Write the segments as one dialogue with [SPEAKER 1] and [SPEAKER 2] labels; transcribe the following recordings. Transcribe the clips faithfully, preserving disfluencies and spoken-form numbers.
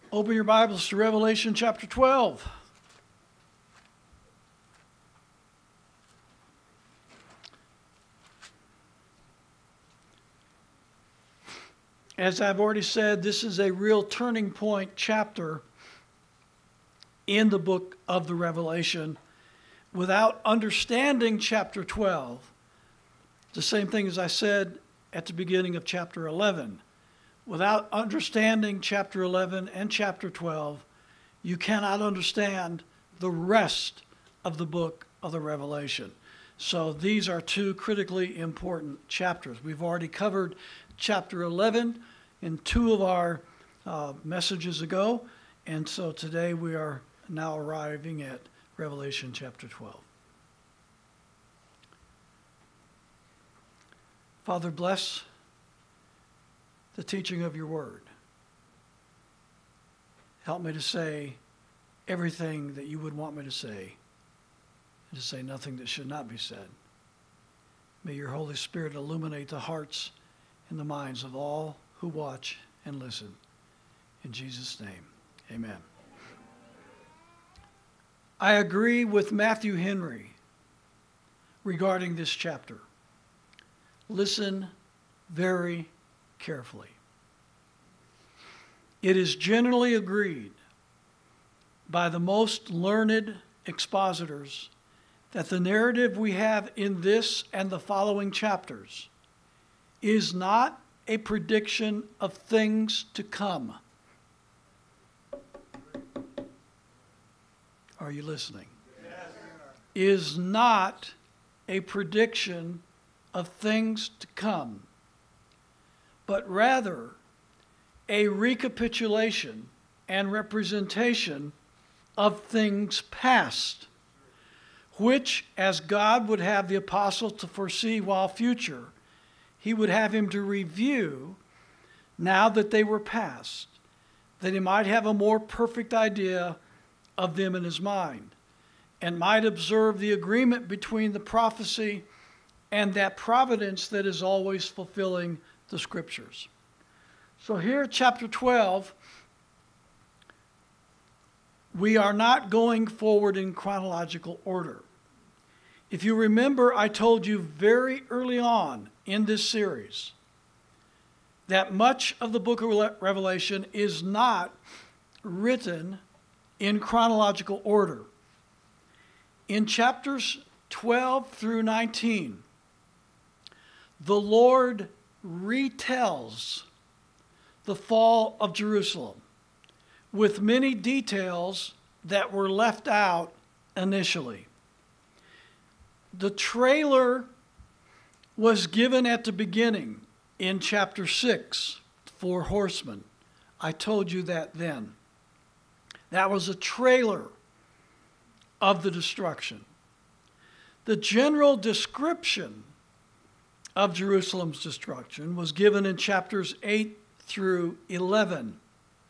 [SPEAKER 1] Open your Bibles to Revelation chapter twelve. As I've already said, this is a real turning point chapter in the book of the Revelation. Without understanding chapter twelve, the same thing as I said at the beginning of chapter eleven. Without understanding chapter eleven and chapter twelve, you cannot understand the rest of the book of the Revelation. So these are two critically important chapters. We've already covered chapter eleven in two of our uh, messages ago, and so today we are now arriving at Revelation chapter twelve. Father, bless the teaching of your word. Help me to say everything that you would want me to say, and to say nothing that should not be said. May your Holy Spirit illuminate the hearts and the minds of all who watch and listen. In Jesus' name, amen. I agree with Matthew Henry regarding this chapter. Listen very carefully. It is generally agreed by the most learned expositors that the narrative we have in this and the following chapters is not a prediction of things to come. Are you listening? Yes. Is not a prediction of things to come, but rather a recapitulation and representation of things past, which, as God would have the apostle to foresee while future, he would have him to review now that they were past, that he might have a more perfect idea of them in his mind, and might observe the agreement between the prophecy and that providence that is always fulfilling the scriptures. So here, chapter twelve, we are not going forward in chronological order. If you remember, I told you very early on in this series that much of the book of Revelation is not written in chronological order. In chapters twelve through nineteen, the Lord retells the fall of Jerusalem with many details that were left out initially. The trailer was given at the beginning in chapter six, four horsemen. I told you that then. That was a trailer of the destruction. The general description of Jerusalem's destruction was given in chapters eight through eleven.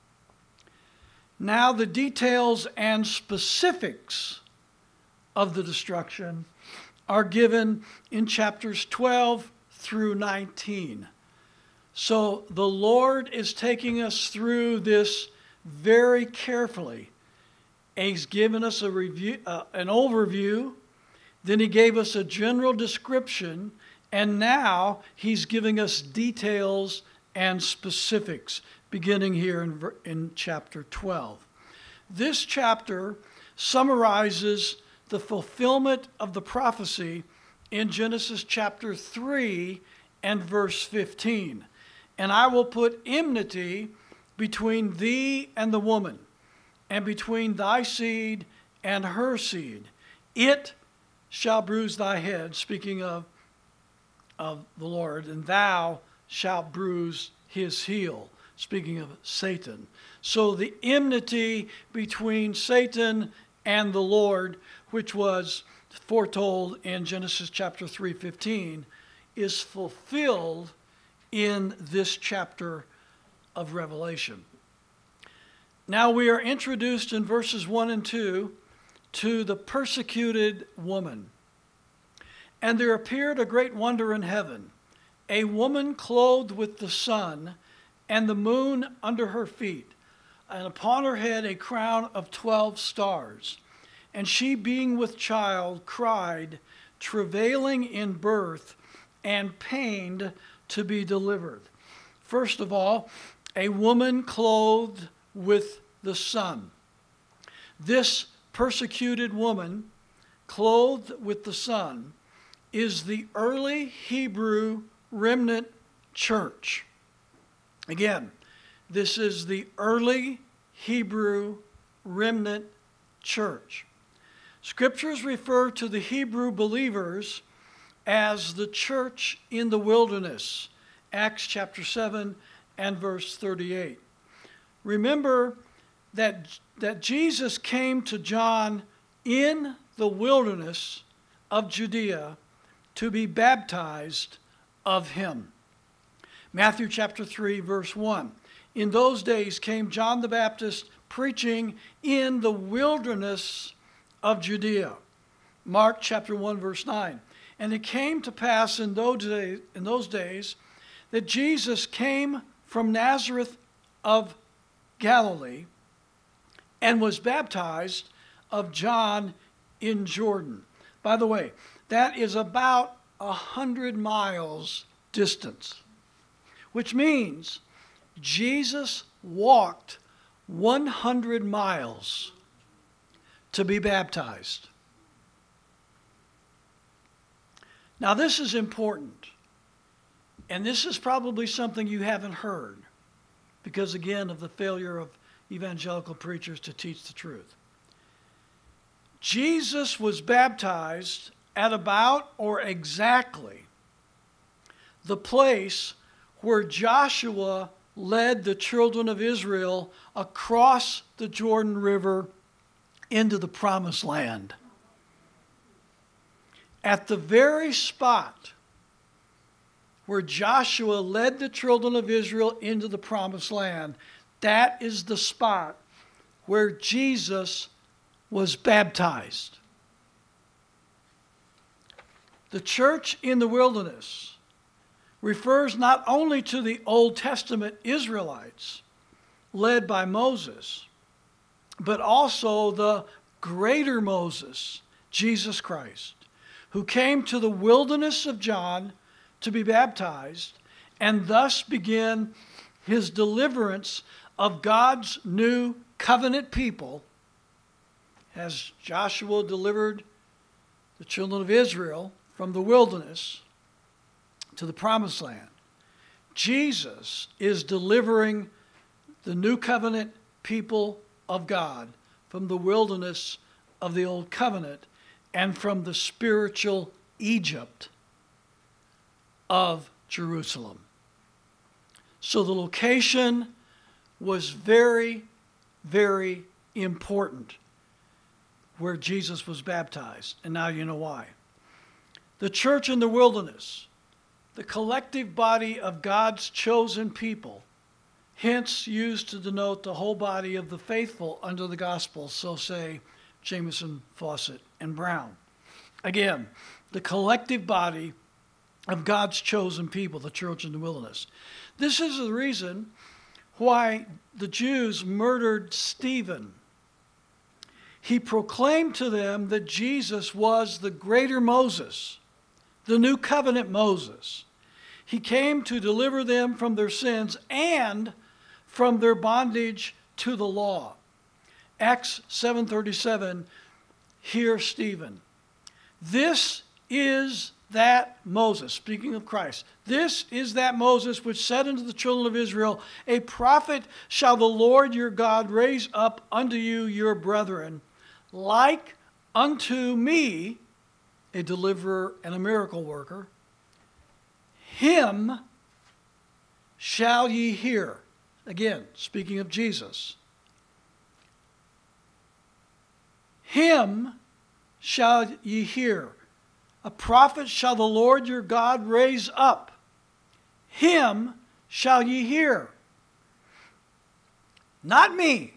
[SPEAKER 1] Now the details and specifics of the destruction are given in chapters twelve through nineteen. So the Lord is taking us through this very carefully. He's given us a review, uh, an overview, then he gave us a general description, and now he's giving us details and specifics, beginning here in, in chapter twelve. This chapter summarizes the fulfillment of the prophecy in Genesis chapter three and verse fifteen. And I will put enmity between thee and the woman, and between thy seed and her seed. It shall bruise thy head, speaking of, of the Lord, and thou shalt bruise his heel, speaking of Satan. So the enmity between Satan and the Lord, which was foretold in Genesis chapter three fifteen, is fulfilled in this chapter of Revelation. Now we are introduced in verses one and two to the persecuted woman. And there appeared a great wonder in heaven, a woman clothed with the sun and the moon under her feet, and upon her head a crown of twelve stars. And she, being with child, cried, travailing in birth, and pained to be delivered. First of all, a woman clothed with the sun. This persecuted woman, clothed with the sun, is the early Hebrew remnant church. Again, this is the early Hebrew remnant church. Scriptures refer to the Hebrew believers as the church in the wilderness, Acts chapter seven and verse thirty-eight. Remember that, that Jesus came to John in the wilderness of Judea to be baptized of him. Matthew chapter three, verse one. In those days came John the Baptist preaching in the wilderness of Judea. Mark chapter one, verse nine. And it came to pass in those days, in those days that Jesus came from Nazareth of Galilee and was baptized of John in Jordan. By the way, that is about a hundred miles distance, which means Jesus walked one hundred miles to be baptized. Now this is important, and this is probably something you haven't heard because, again, of the failure of evangelical preachers to teach the truth. Jesus was baptized at about or exactly the place where Joshua led the children of Israel across the Jordan River into the Promised Land. At the very spot where Joshua led the children of Israel into the Promised Land, that is the spot where Jesus was baptized. The church in the wilderness refers not only to the Old Testament Israelites led by Moses, but also the greater Moses, Jesus Christ, who came to the wilderness of John to be baptized and thus begin his deliverance of God's new covenant people, as Joshua delivered the children of Israel from the wilderness to the Promised Land. Jesus is delivering the new covenant people of God from the wilderness of the old covenant and from the spiritual Egypt of Jerusalem. So the location was very, very important where Jesus was baptized. And now you know why. The church in the wilderness, the collective body of God's chosen people, hence used to denote the whole body of the faithful under the gospel, so say Jameson, Fawcett, and Brown. Again, the collective body of God's chosen people, the church in the wilderness. This is the reason why the Jews murdered Stephen. He proclaimed to them that Jesus was the greater Moses, the new covenant Moses. He came to deliver them from their sins and from their bondage to the law. Acts seven thirty-seven, hear Stephen. This is that Moses, speaking of Christ, this is that Moses which said unto the children of Israel, a prophet shall the Lord your God raise up unto you your brethren, like unto me, a deliverer and a miracle worker. Him shall ye hear. Again, speaking of Jesus. Him shall ye hear. A prophet shall the Lord your God raise up. Him shall ye hear. Not me.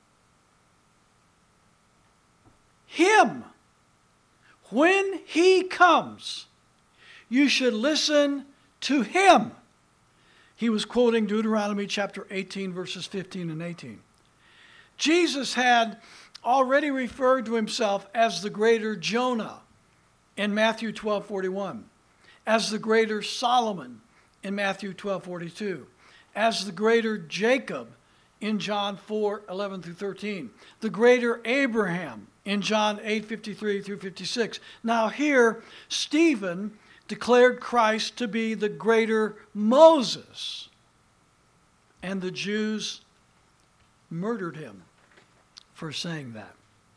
[SPEAKER 1] Him. When he comes, you should listen to him. He was quoting Deuteronomy chapter eighteen, verses fifteen and eighteen. Jesus had already referred to himself as the greater Jonah in Matthew twelve forty-one, as the greater Solomon in Matthew twelve forty-two, as the greater Jacob in John four eleven through thirteen, the greater Abraham in John eight fifty-three through fifty-six. Now here, Stephen declared Christ to be the greater Moses, and the Jews murdered him for saying that.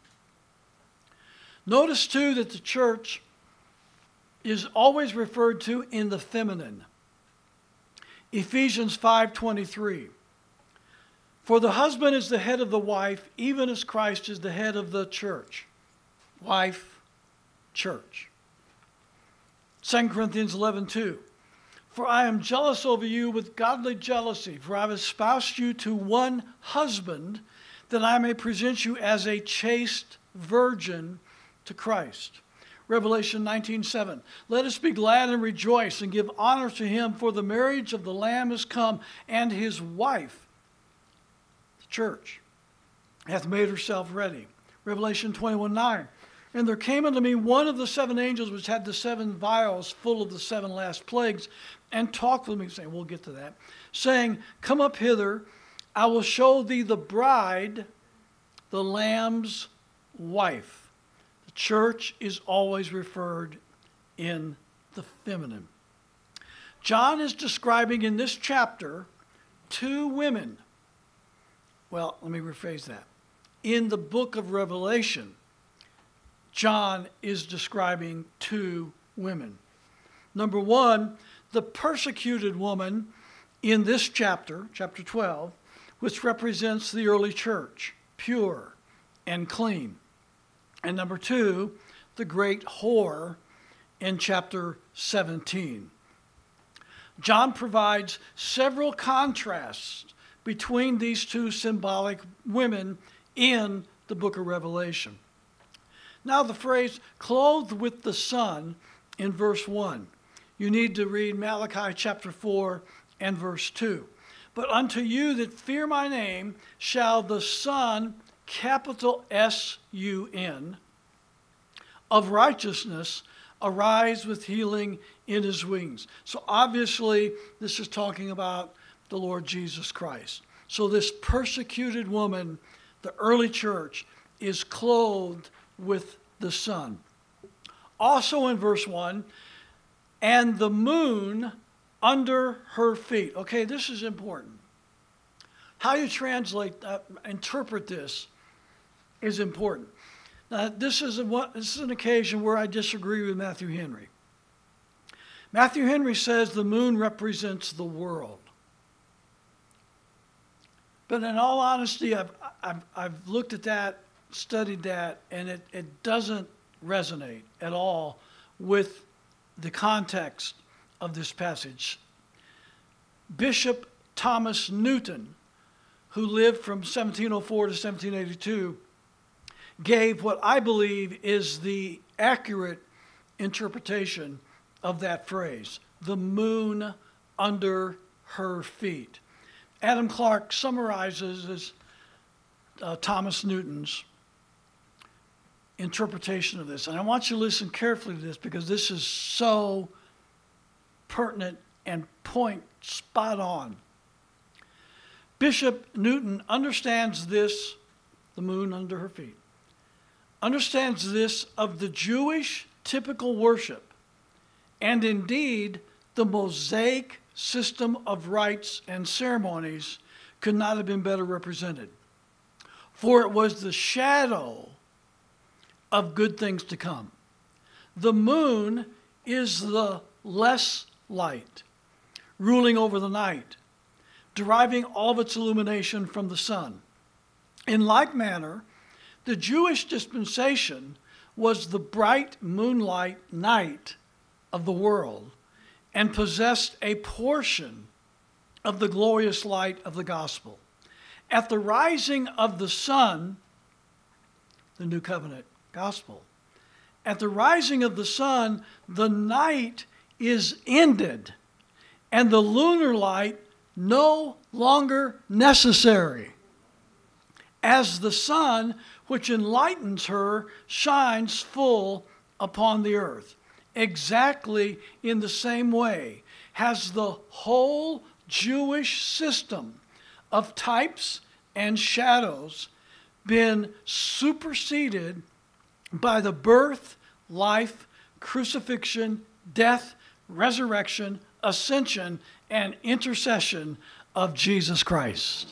[SPEAKER 1] Notice too that the church is always referred to in the feminine. Ephesians five twenty-three. For the husband is the head of the wife, even as Christ is the head of the church. Wife, church. Second Corinthians eleven two. For I am jealous over you with godly jealousy, for I have espoused you to one husband, that I may present you as a chaste virgin to Christ. Revelation nineteen seven. Let us be glad and rejoice and give honor to him, for the marriage of the Lamb is come, and his wife, the church, hath made herself ready. Revelation twenty-one nine. And there came unto me one of the seven angels which had the seven vials full of the seven last plagues, and talked with me, saying, we'll get to that, saying, come up hither, I will show thee the bride, the Lamb's wife. The church is always referred in the feminine. John is describing in this chapter two women. Well, let me rephrase that. In the book of Revelation, John is describing two women. Number one, the persecuted woman in this chapter, chapter twelve, which represents the early church, pure and clean. And number two, the great whore in chapter seventeen. John provides several contrasts between these two symbolic women in the book of Revelation. Now the phrase, clothed with the Son, in verse one. You need to read Malachi chapter four and verse two. But unto you that fear my name shall the Son, capital S U N, of righteousness arise with healing in his wings. So obviously this is talking about the Lord Jesus Christ. So this persecuted woman, the early church, is clothed with the Son. Also in verse one, and the moon under her feet. Okay, this is important. How you translate, uh, interpret this is important. Now, this is, a, this is an occasion where I disagree with Matthew Henry. Matthew Henry says the moon represents the world. But in all honesty, I've, I've, I've looked at that, studied that, and it, it doesn't resonate at all with the context of this passage. Bishop Thomas Newton, who lived from seventeen oh four to seventeen eighty-two, gave what I believe is the accurate interpretation of that phrase, the moon under her feet. Adam Clarke summarizes as, uh, Thomas Newton's interpretation of this. And I want you to listen carefully to this because this is so pertinent and point spot on. Bishop Newton understands this, the moon under her feet, understands this of the Jewish typical worship, and indeed the Mosaic system of rites and ceremonies could not have been better represented. For it was the shadow of good things to come. The moon is the less light, ruling over the night, deriving all of its illumination from the sun. In like manner, the Jewish dispensation was the bright moonlight night of the world and possessed a portion of the glorious light of the gospel. At the rising of the sun, the new covenant gospel, at the rising of the sun, the night is ended and the lunar light no longer necessary. as the sun which enlightens her shines full upon the earth. Exactly in the same way has the whole Jewish system of types and shadows been superseded by the birth, life, crucifixion, death, resurrection, ascension, and intercession of Jesus Christ.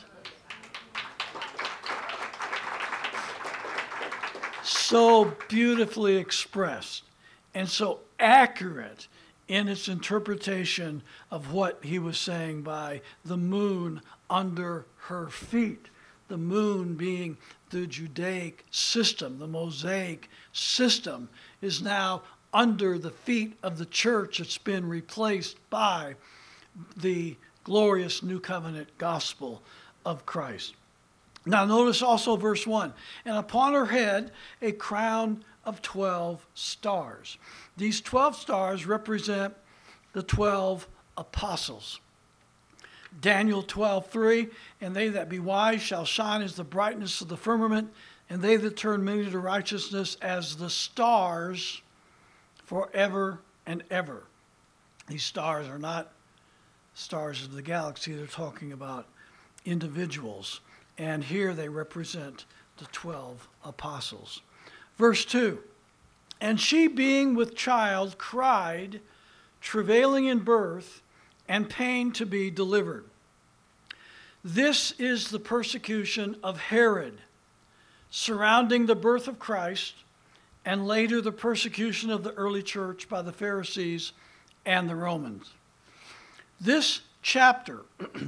[SPEAKER 1] So beautifully expressed and so accurate in its interpretation of what he was saying by the moon under her feet. The moon being the Judaic system, the Mosaic system, is now under the feet of the church. It's been replaced by the glorious New Covenant gospel of Christ. Now notice also verse one, and upon her head a crown of twelve stars. These twelve stars represent the twelve apostles. Daniel twelve three, and they that be wise shall shine as the brightness of the firmament, and they that turn many to righteousness as the stars forever and ever. These stars are not stars of the galaxy, they're talking about individuals. And here they represent the twelve apostles. Verse two, and she being with child cried, travailing in birth, and pain to be delivered. This is the persecution of Herod, surrounding the birth of Christ, and later the persecution of the early church by the Pharisees and the Romans. This chapter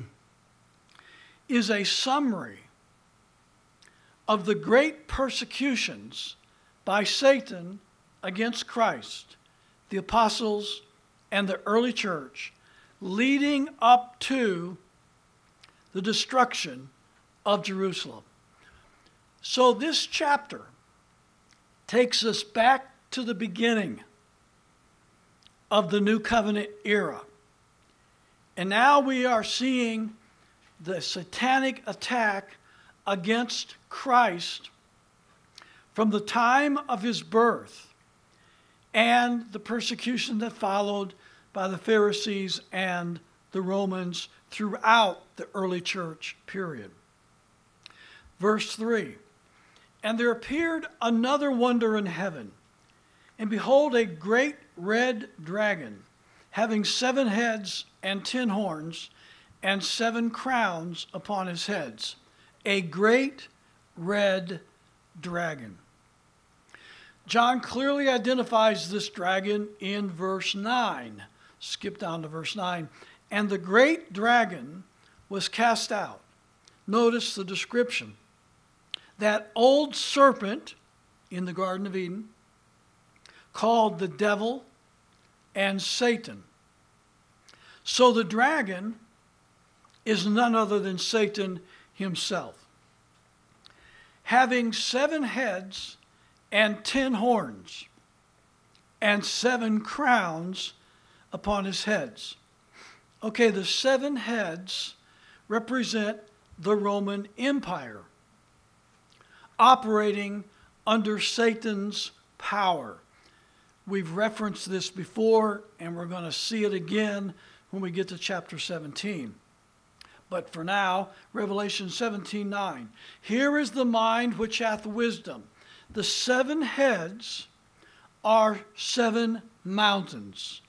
[SPEAKER 1] is a summary of the great persecutions by Satan against Christ, the apostles, and the early church, leading up to the destruction of Jerusalem. So this chapter takes us back to the beginning of the New Covenant era. And now we are seeing the satanic attack against Christ from the time of his birth and the persecution that followed by the Pharisees and the Romans throughout the early church period. Verse three, and there appeared another wonder in heaven, and behold, a great red dragon, having seven heads and ten horns, and seven crowns upon his heads. A great red dragon. John clearly identifies this dragon in verse nine. Skip down to verse nine. And the great dragon was cast out. Notice the description. That old serpent in the Garden of Eden, called the devil and Satan. So the dragon is none other than Satan himself. Having seven heads and ten horns, and seven crowns upon his heads. Okay, the seven heads represent the Roman Empire, operating under Satan's power. We've referenced this before, and we're going to see it again when we get to chapter seventeen. But for now, Revelation seventeen nine. Here is the mind which hath wisdom. The seven heads are seven mountains.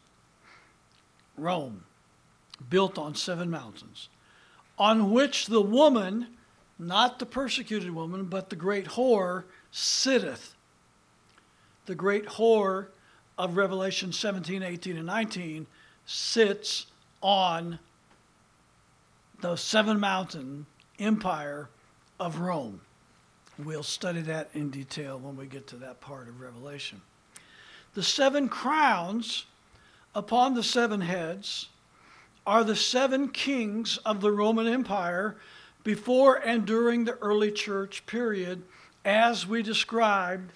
[SPEAKER 1] Rome, built on seven mountains, on which the woman, not the persecuted woman, but the great whore, sitteth. The great whore of Revelation seventeen, eighteen, and nineteen sits on the seven mountain empire of Rome. We'll study that in detail when we get to that part of Revelation. The seven crowns upon the seven heads are the seven kings of the Roman Empire before and during the early church period, as we described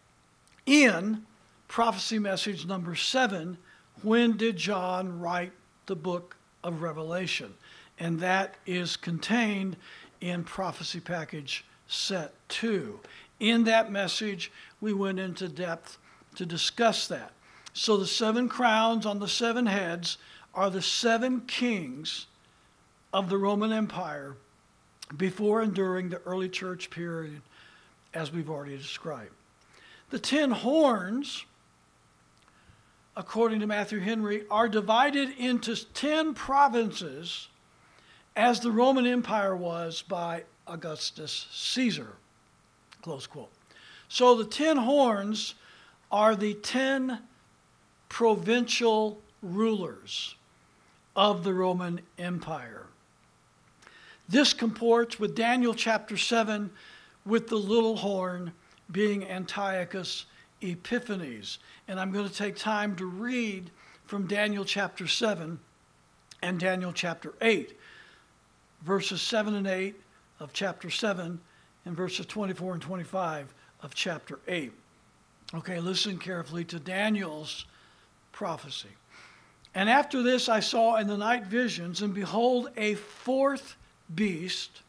[SPEAKER 1] in prophecy message number seven, when did John write the book of Revelation? And that is contained in prophecy package set to. In that message, we went into depth to discuss that. So the seven crowns on the seven heads are the seven kings of the Roman Empire before and during the early church period, as we've already described. The ten horns, according to Matthew Henry, are divided into ten provinces as the Roman Empire was by Augustus Caesar, close quote. So the ten horns are the ten provincial rulers of the Roman Empire. This comports with Daniel chapter seven, with the little horn being Antiochus Epiphanes. And I'm going to take time to read from Daniel chapter seven and Daniel chapter eight, verses seven and eight of chapter seven and verses twenty-four and twenty-five of chapter eight. Okay, listen carefully to Daniel's prophecy. And after this I saw in the night visions, and behold, a fourth beast,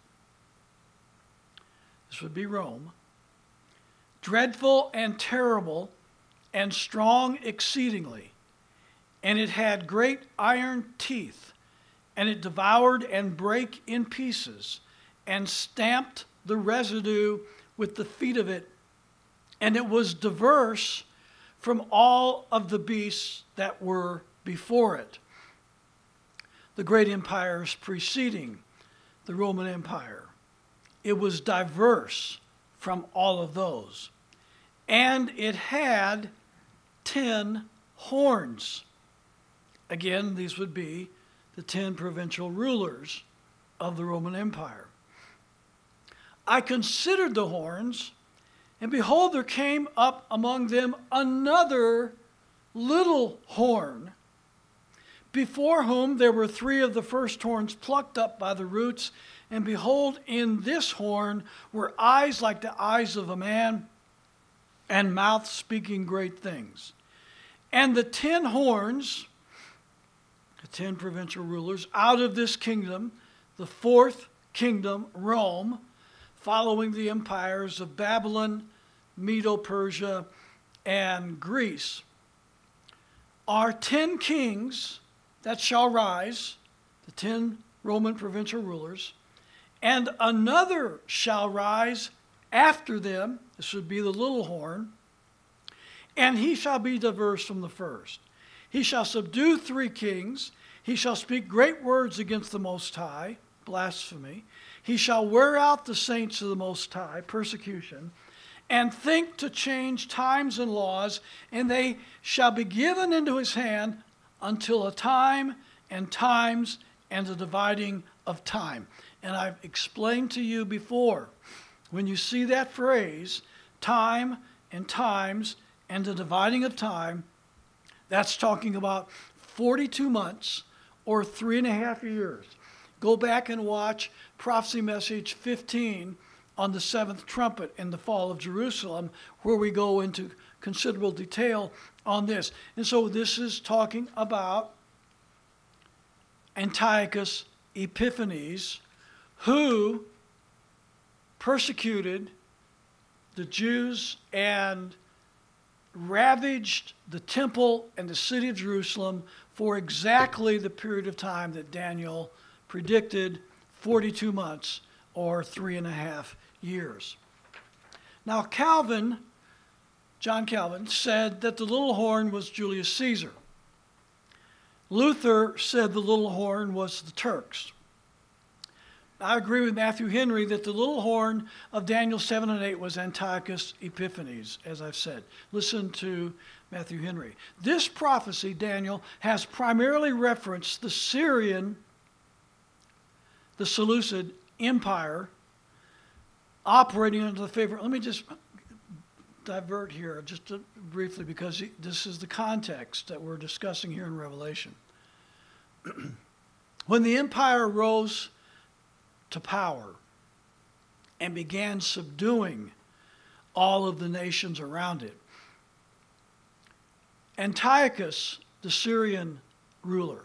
[SPEAKER 1] this would be Rome, dreadful and terrible and strong exceedingly. And it had great iron teeth, and it devoured and brake in pieces, and stamped the residue with the feet of it. And it was diverse from all of the beasts that were before it, the great empires preceding the Roman Empire. It was diverse from all of those. And it had ten horns. Again, these would be the ten provincial rulers of the Roman Empire. I considered the horns, and behold, there came up among them another little horn, before whom there were three of the first horns plucked up by the roots. And behold, in this horn were eyes like the eyes of a man, and mouth speaking great things. And the ten horns, the ten provincial rulers, out of this kingdom, the fourth kingdom, Rome, following the empires of Babylon, Medo-Persia, and Greece, are ten kings that shall rise, the ten Roman provincial rulers, and another shall rise after them. This would be the little horn, and he shall be diverse from the first. He shall subdue three kings. He shall speak great words against the Most High, blasphemy. He shall wear out the saints of the Most High, persecution, and think to change times and laws, and they shall be given into his hand until a time and times and the dividing of time. And I've explained to you before, when you see that phrase, time and times and the dividing of time, that's talking about forty-two months or three and a half years. Go back and watch Prophecy Message fifteen on the seventh trumpet and the fall of Jerusalem, where we go into considerable detail on this. And so this is talking about Antiochus Epiphanes, who persecuted the Jews and ravaged the temple and the city of Jerusalem for exactly the period of time that Daniel predicted, forty-two months or three and a half years. Now Calvin, John Calvin, said that the little horn was Julius Caesar. Luther said the little horn was the Turks. I agree with Matthew Henry that the little horn of Daniel seven and eight was Antiochus Epiphanes, as I've said. Listen to Matthew Henry. This prophecy, Daniel, has primarily referenced the Syrian, the Seleucid Empire, operating under the favor. Let me just divert here just to, briefly, because this is the context that we're discussing here in Revelation. When the empire rose to power and began subduing all of the nations around it, Antiochus, the Syrian ruler,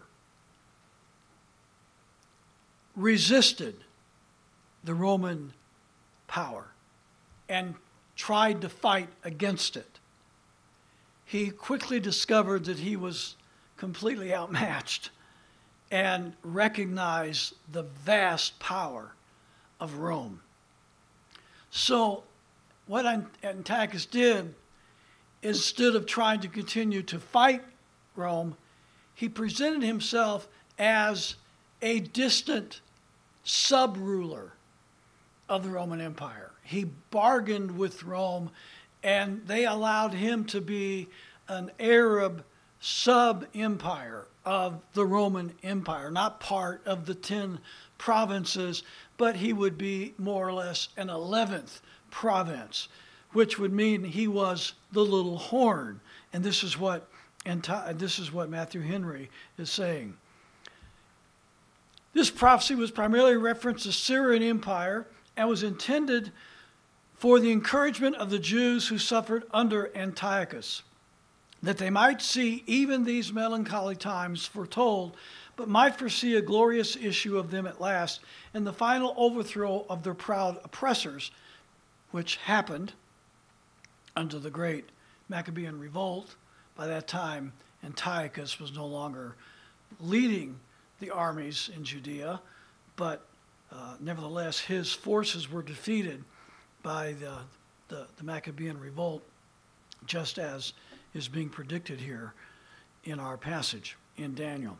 [SPEAKER 1] resisted the Roman power and tried to fight against it. He quickly discovered that he was completely outmatched and recognized the vast power of Rome. So what Antiochus did, instead of trying to continue to fight Rome, he presented himself as a distant sub-ruler of the Roman Empire. He bargained with Rome, and they allowed him to be an Arab sub-empire of the Roman Empire, not part of the ten provinces, but he would be more or less an eleventh province, which would mean he was the little horn. And this is what and this is what Matthew Henry is saying. This prophecy was primarily a reference to the Syrian Empire and was intended for the encouragement of the Jews who suffered under Antiochus, that they might see even these melancholy times foretold, but might foresee a glorious issue of them at last, and the final overthrow of their proud oppressors, which happened under the great Maccabean revolt. By that time, Antiochus was no longer leading the armies in Judea, but uh, nevertheless, his forces were defeated by the, the, the Maccabean revolt, just as is being predicted here in our passage in Daniel.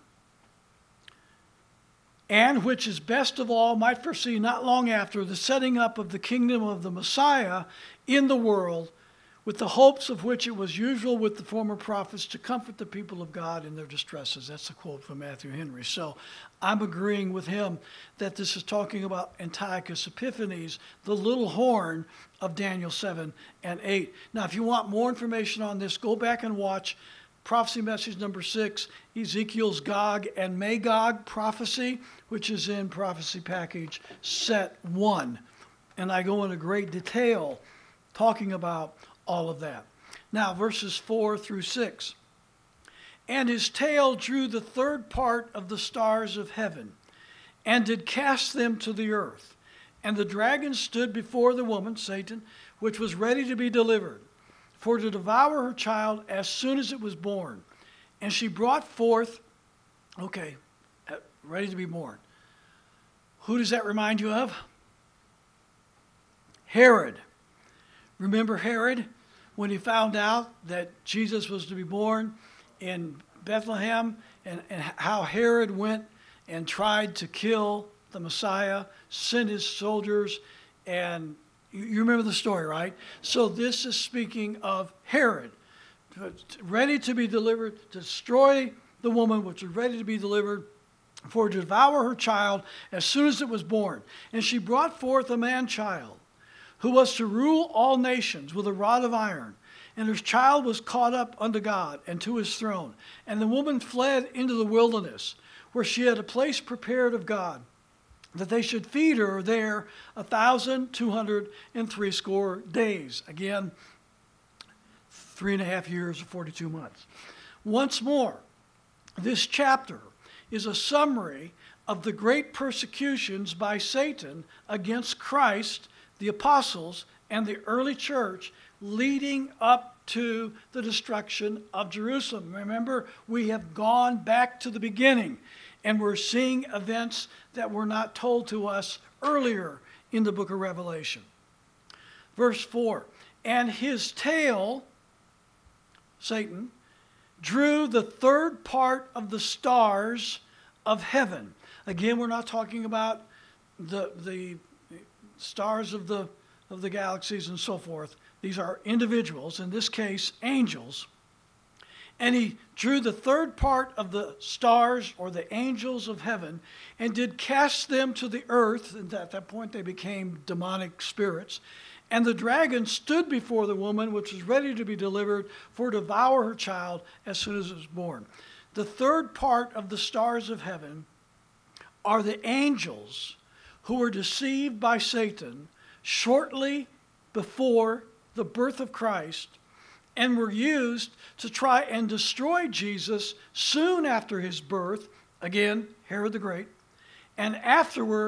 [SPEAKER 1] And which is best of all might foresee not long after the setting up of the kingdom of the Messiah in the world, with the hopes of which it was usual with the former prophets to comfort the people of God in their distresses. That's a quote from Matthew Henry. So I'm agreeing with him that this is talking about Antiochus Epiphanes, the little horn of Daniel seven and eight. Now, if you want more information on this, go back and watch prophecy message number six, Ezekiel's Gog and Magog prophecy, which is in prophecy package set one. And I go into great detail talking about all of that. Now, verses four through six. And his tail drew the third part of the stars of heaven, and did cast them to the earth. And the dragon stood before the woman, Satan, which was ready to be delivered, for to devour her child as soon as it was born. And she brought forth, okay, ready to be born. Who does that remind you of? Herod. Remember Herod? When he found out that Jesus was to be born in Bethlehem, and, and how Herod went and tried to kill the Messiah, sent his soldiers, and you, you remember the story, right? So this is speaking of Herod, ready to be delivered, to destroy the woman which was ready to be delivered, for to devour her child as soon as it was born. And she brought forth a man-child, who was to rule all nations with a rod of iron. And her child was caught up unto God and to his throne. And the woman fled into the wilderness, where she had a place prepared of God, that they should feed her there a thousand two hundred and threescore days. Again, three and a half years or forty-two months. Once more, this chapter is a summary of the great persecutions by Satan against Christ, the apostles, and the early church, leading up to the destruction of Jerusalem. Remember, we have gone back to the beginning, and we're seeing events that were not told to us earlier in the book of Revelation. Verse four, and his tail, Satan, drew the third part of the stars of heaven. Again, we're not talking about the, the stars of the, of the galaxies and so forth. These are individuals, in this case, angels. And he drew the third part of the stars, or the angels of heaven, and did cast them to the earth. And at that point, they became demonic spirits. And the dragon stood before the woman, which was ready to be delivered, for to devour her child as soon as it was born. The third part of the stars of heaven are the angels who were deceived by Satan shortly before the birth of Christ, and were used to try and destroy Jesus soon after his birth, again, Herod the Great, and afterward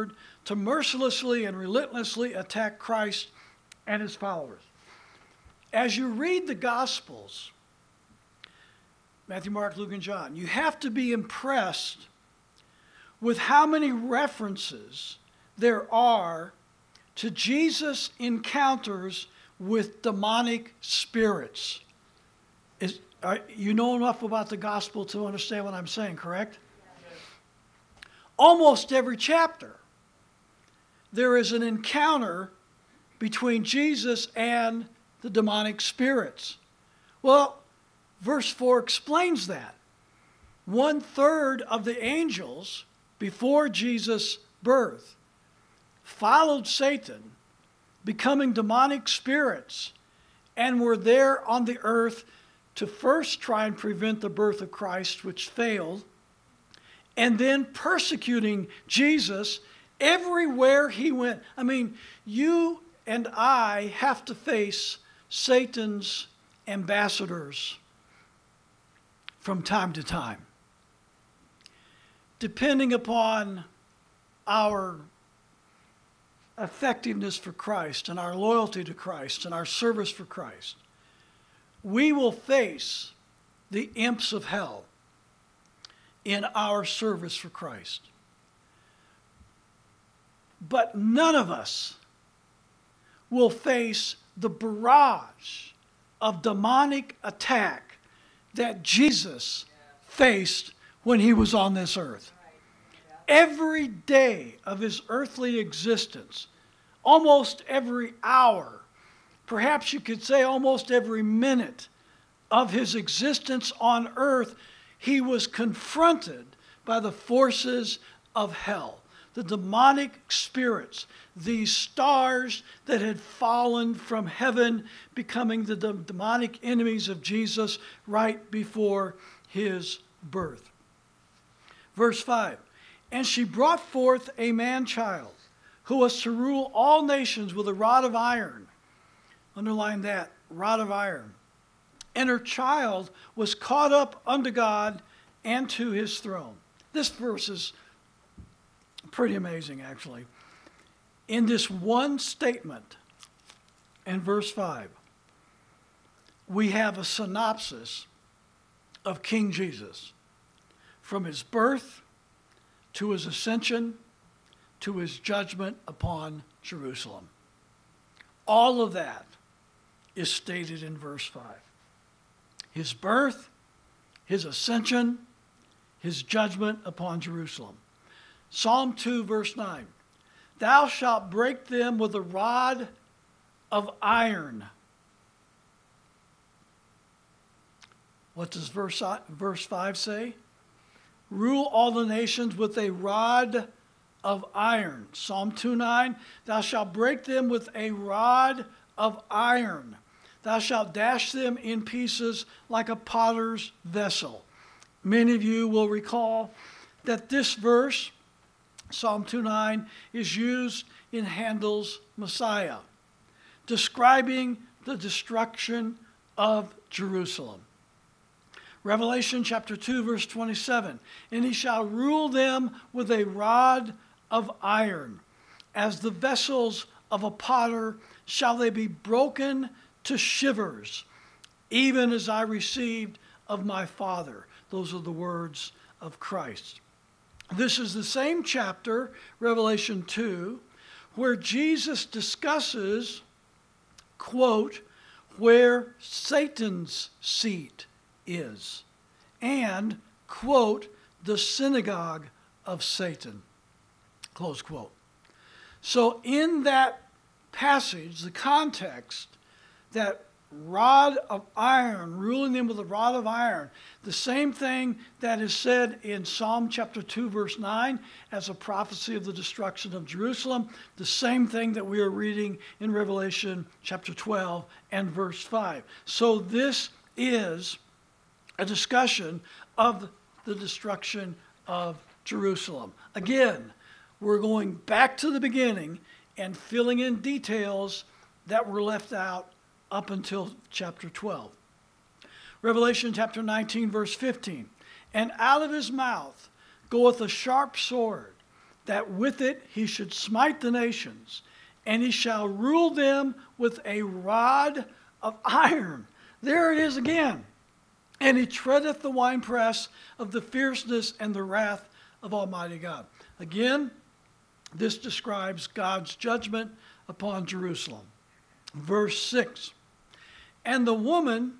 [SPEAKER 1] to mercilessly and relentlessly attack Christ and his followers. As you read the Gospels, Matthew, Mark, Luke, and John, you have to be impressed with how many references there are to Jesus' encounters with demonic spirits. Is, are, you know enough about the gospel to understand what I'm saying, correct? Yes. Almost every chapter, there is an encounter between Jesus and the demonic spirits. Well, verse four explains that. One third of the angels before Jesus' birth followed Satan, becoming demonic spirits, and were there on the earth to first try and prevent the birth of Christ, which failed, and then persecuting Jesus everywhere he went. I mean, you and I have to face Satan's ambassadors from time to time, depending upon our effectiveness for Christ and our loyalty to Christ and our service for Christ. We will face the imps of hell in our service for Christ. But none of us will face the barrage of demonic attack that Jesus faced when he was on this earth. Every day of his earthly existence, almost every hour, perhaps you could say almost every minute of his existence on earth, he was confronted by the forces of hell, the demonic spirits, these stars that had fallen from heaven, becoming the de- demonic enemies of Jesus right before his birth. Verse five, and she brought forth a man-child who was to rule all nations with a rod of iron. Underline that, rod of iron. And her child was caught up unto God and to his throne. This verse is pretty amazing, actually. In this one statement, in verse five, we have a synopsis of King Jesus, from his birth to his ascension to his judgment upon Jerusalem. All of that is stated in verse five. His birth, his ascension, his judgment upon Jerusalem. Psalm two, verse nine. Thou shalt break them with a rod of iron. What does verse, verse five say? Rule all the nations with a rod of iron. Psalm two nine. Thou shalt break them with a rod of iron. Thou shalt dash them in pieces like a potter's vessel. Many of you will recall that this verse, Psalm two nine, is used in Handel's Messiah, describing the destruction of Jerusalem. Revelation chapter two, verse twenty-seven, and he shall rule them with a rod of iron. As the vessels of a potter shall they be broken to shivers, even as I received of my Father. Those are the words of Christ. This is the same chapter, Revelation two, where Jesus discusses, quote, where Satan's seat is, and, quote, the synagogue of Satan, close quote. So in that passage, the context, that rod of iron, ruling them with a rod of iron, the same thing that is said in Psalm chapter two, verse nine, as a prophecy of the destruction of Jerusalem, the same thing that we are reading in Revelation chapter twelve and verse five. So this is a discussion of the destruction of Jerusalem. Again, we're going back to the beginning and filling in details that were left out up until chapter twelve. Revelation chapter nineteen, verse fifteen. And out of his mouth goeth a sharp sword, that with it he should smite the nations, and he shall rule them with a rod of iron. There it is again. And he treadeth the winepress of the fierceness and the wrath of Almighty God. Again, this describes God's judgment upon Jerusalem. Verse six. And the woman,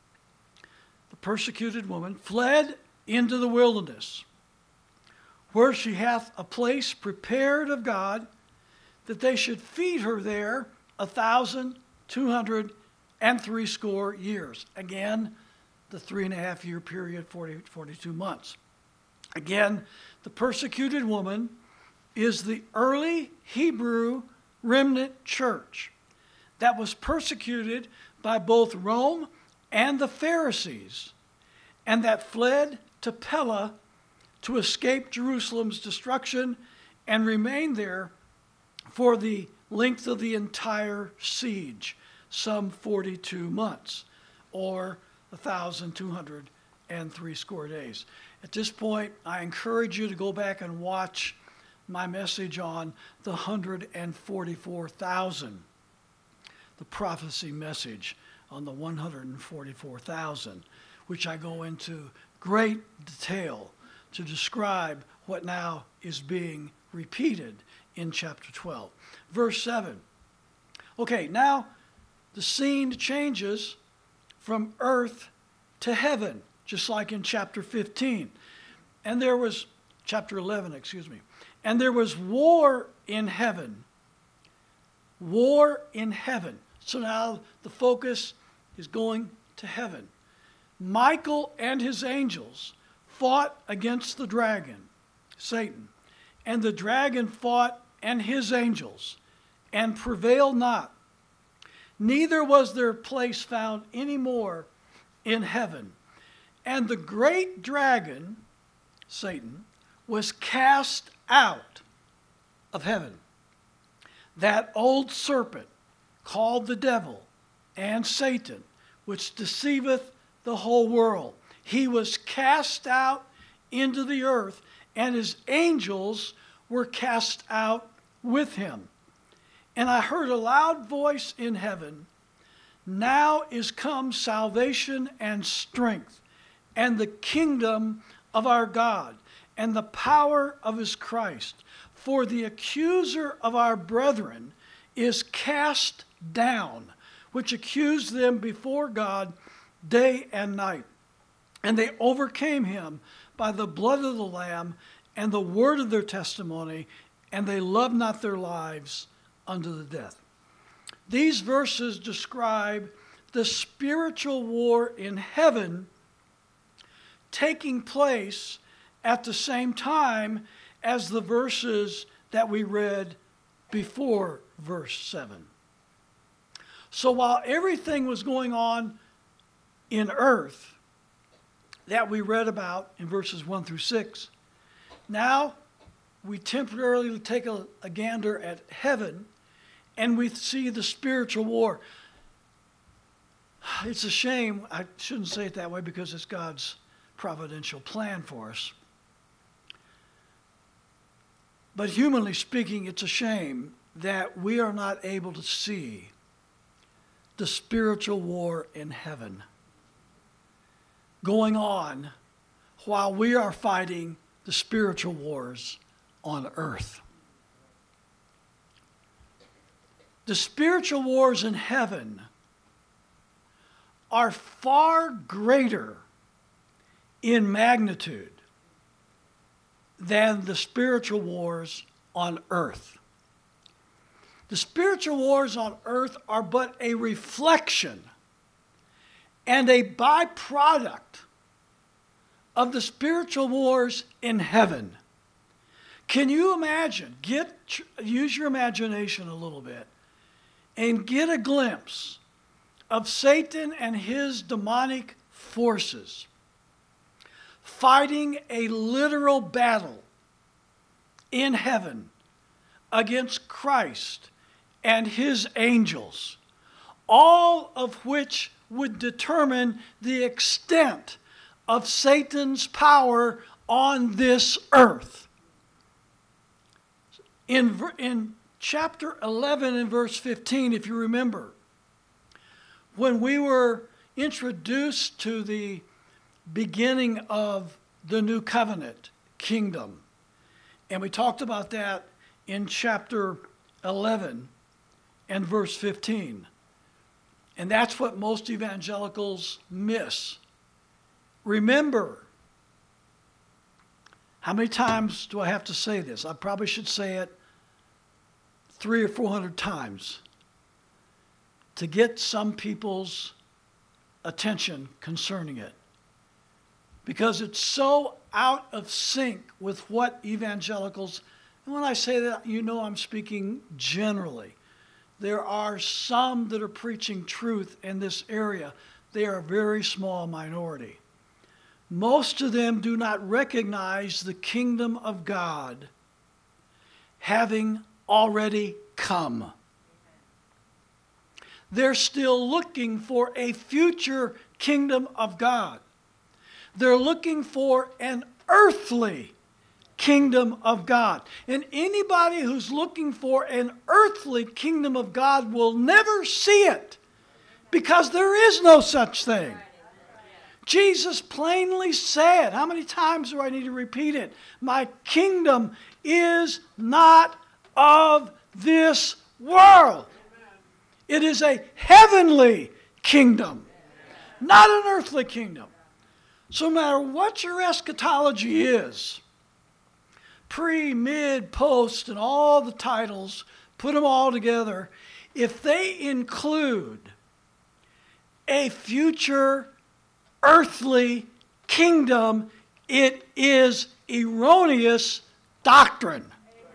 [SPEAKER 1] the persecuted woman, fled into the wilderness, where she hath a place prepared of God, that they should feed her there a thousand two hundred and threescore years. Again, the three and a half year period, forty, forty-two months. Again, the persecuted woman is the early Hebrew remnant church that was persecuted by both Rome and the Pharisees, and that fled to Pella to escape Jerusalem's destruction and remained there for the length of the entire siege, some forty-two months, or one thousand two hundred threescore days. At this point, I encourage you to go back and watch my message on the one hundred forty-four thousand, the prophecy message on the one hundred forty-four thousand, which I go into great detail to describe what now is being repeated in chapter twelve. Verse seven. Okay, now the scene changes from earth to heaven, just like in chapter fifteen. And there was, chapter eleven, excuse me. And there was war in heaven. War in heaven. So now the focus is going to heaven. Michael and his angels fought against the dragon, Satan. And the dragon fought and his angels, and prevailed not. Neither was their place found any more in heaven. And the great dragon, Satan, was cast out of heaven. That old serpent, called the devil and Satan, which deceiveth the whole world. He was cast out into the earth, and his angels were cast out with him. And I heard a loud voice in heaven, now is come salvation and strength, and the kingdom of our God, and the power of his Christ. For the accuser of our brethren is cast down, which accused them before God day and night. And they overcame him by the blood of the Lamb and the word of their testimony, and they loved not their lives unto the death. These verses describe the spiritual war in heaven taking place at the same time as the verses that we read before verse seven. So while everything was going on in earth that we read about in verses one through six, now we temporarily take a, a gander at heaven, and we see the spiritual war. It's a shame, I shouldn't say it that way because it's God's providential plan for us. But humanly speaking, it's a shame that we are not able to see the spiritual war in heaven going on while we are fighting the spiritual wars on earth. The spiritual wars in heaven are far greater in magnitude than the spiritual wars on earth. The spiritual wars on earth are but a reflection and a byproduct of the spiritual wars in heaven. Can you imagine? Get, use your imagination a little bit and get a glimpse of Satan and his demonic forces fighting a literal battle in heaven against Christ and his angels, all of which would determine the extent of Satan's power on this earth. In, ver- in chapter eleven and verse fifteen, if you remember, when we were introduced to the beginning of the new covenant kingdom, and we talked about that in chapter eleven and verse fifteen. And that's what most evangelicals miss. Remember, how many times do I have to say this? I probably should say it three or four hundred times to get some people's attention concerning it. Because it's so out of sync with what evangelicals, and when I say that, you know I'm speaking generally. There are some that are preaching truth in this area. They are a very small minority. Most of them do not recognize the kingdom of God having already come. They're still looking for a future kingdom of God. They're looking for an earthly kingdom of God. And anybody who's looking for an earthly kingdom of God will never see it, because there is no such thing. Jesus plainly said, how many times do I need to repeat it? My kingdom is not of this world. It is a heavenly kingdom, not an earthly kingdom. So no matter what your eschatology is, pre, mid, post, and all the titles, put them all together, if they include a future earthly kingdom, it is erroneous doctrine.